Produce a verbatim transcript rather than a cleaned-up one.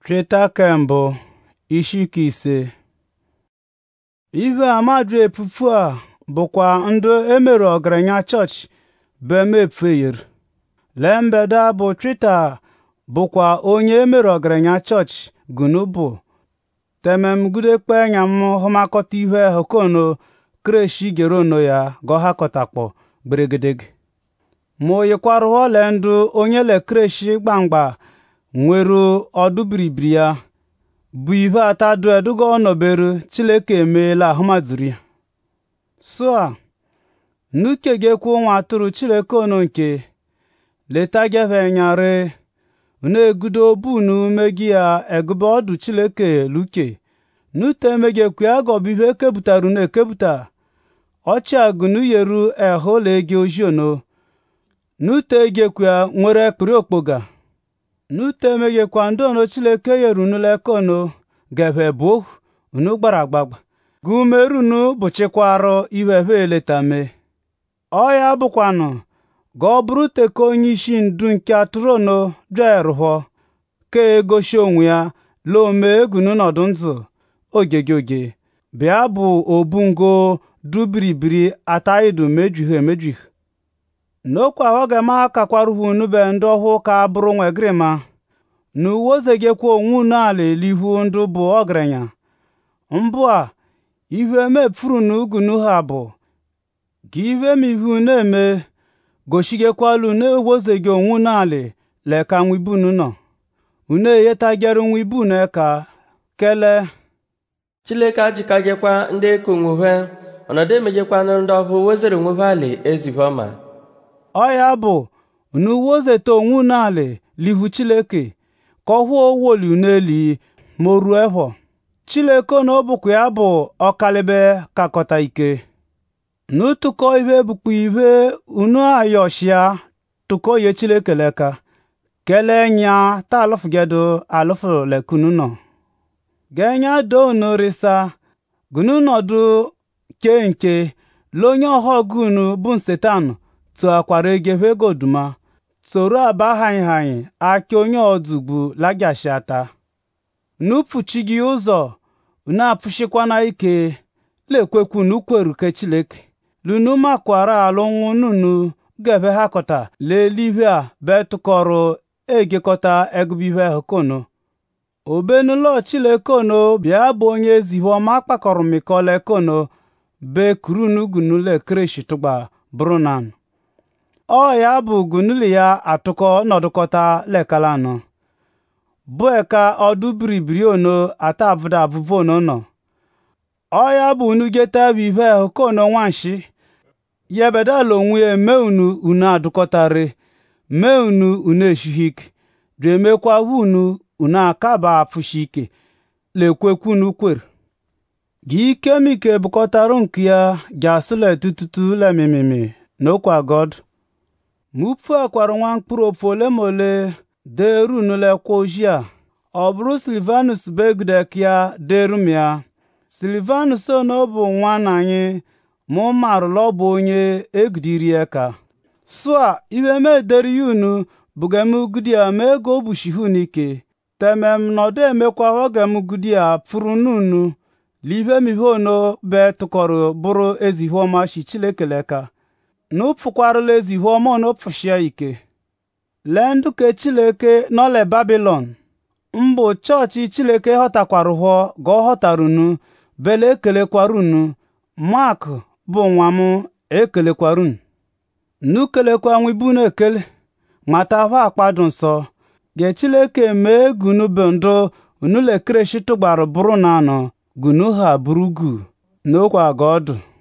Cheta kembo ishiki ise. Ive amadu epupu a bụkwa ndụ emere ọgaranya chọọchị be mepfeyir. Lembeda bụ Cheta bụkwa onye emere ọgaranya chọọchị gunu bụ temem gudekpe anya m hụmakọta ihe hokono kreshi gerono ya gọhakọtakpọ gberegedege. Mo yikwaruho le ndụ onye le kreshi gbangba nweru ọdụ biribiri ya bụ ihe atadu edugo ọnọberu Chileke emeela ahụmaziri ya. So a nuke gekwu nwa atụrụ Chileke ono nke leta gefe nyare na-egudo bunu megi ya egube ọdụ Chileke luke nute megekwu ya gọbụ ihe ekebutaru na ekebuta ọchị agụnụ yeru ehole ege ojiono nute gekwu ya nwere ekpiri okpoga nute megekwa ndị ono Chileke yeru nulekono gefe bụ unu gbara agbagba gumerunu bụchikwarụ iwefe eletame. Ọ ya bụkwanụ ga ọ bụrụ teko onye isi ndu nke atụrono jeruho ka egosi onwe ya lome egunu nọdụ nzụ ogege oge bịa bụ obungo dubiribiri ataidu mejuhe mejuhe n'okwa oge ma kakwaruhu nube ndị ọhụ ka bụrụ nwegrima n'uwozegekwa onwe unu ala elihu ndụ bụ ọgaranya mbụ a ihe mepfuru n'ugunu ha bụ ka ihe mihu na-eme goshigekwalu na-ewozegi onwe n'ala leka nwibunu nọ unu eyetageru nwibunu eka kele Chileke ajikagekwa ndị ekonwuhe ọnọdụ emegekwanụ ndị ọhụ wezere onwe ali ezihoma. Ọ ya bụ unu wozete onwe n'ala lihu Chileke ka ọ hụ owoli n'eli moru ehọ Chileke na ọbụkwa ya bụ ọkalibe kakọta ike n'ụtụkọ ihe bụkwa ihe unu ayoshia tụkọ ye Chileke leka kele nya ta alụfụgedo alụfụ lekunu nọ genya do unu risa gunu nọdụ ke nke lonye ọhọ gunu bụ Setan tụ akwara egefe goduma soro aba haị haị aka onye ọdụgbu lagashiata n'upụchi gị ụzọ unu apụshikwana ike lekwekwu n'ukweru ke Chileke lunu makwara alụnwụ nunu gefe hakọta lelive a betụkọrọ egekọta egubive hokono obenulo Chileke ono bịa bụ onye ezihoma kpakọrọ mikọle kono be kurunu gunule kreshi tụgba brunan. Ọ ya bụ gunuli ya atụkọ nọdụkọta lekala anọ bụ eka ọdụ biribiri ono ata abụda abụvo ono nọ. Ọ ya bụ unu geta vive hokono nwanshi yebedala onwe ya mee unu unu adụkọtare mee unu unu eshihik remekwa unu unu akaba apụshike lekwekwu unu kwere gị ikemike bụkọtarụ nke ya gasụle tututu lemimimi n'okwa God mupfu akwara nwa mkpụrụ ofu ole ma ole deru nulekwa ojia ọ bụrụ Silvanus begudek ya derum ya Silvanus ono bụ nwa na anyị mụ marụla ọ bụ onye egudiri eka sụa iwe me deri unu bugem gudia ma ego bushihu n'ike temem nọdụ emekwa ogem gudia pụrụ nunu live mihe ono be tụkọrọ bụrụ ezihoma shi Chileke leka n'ụpụkwarụla ezihoma ono pụshia ike lee ndụ ke Chileke nọle Babilọn mbụ chọọchị Chileke ghọtakwarụhọ ga ọ ghọtarunu bele ekelekwarunu Mak bụ nwa m ekelekwarunu nukelekwa nwibunu ekele mata ahụ akpadụ nsọ ge Chileke mee gunu bụ ndụ unu le kreshi tụgbarụ bụrụ na anọ gunu ha burugu n'okwa God.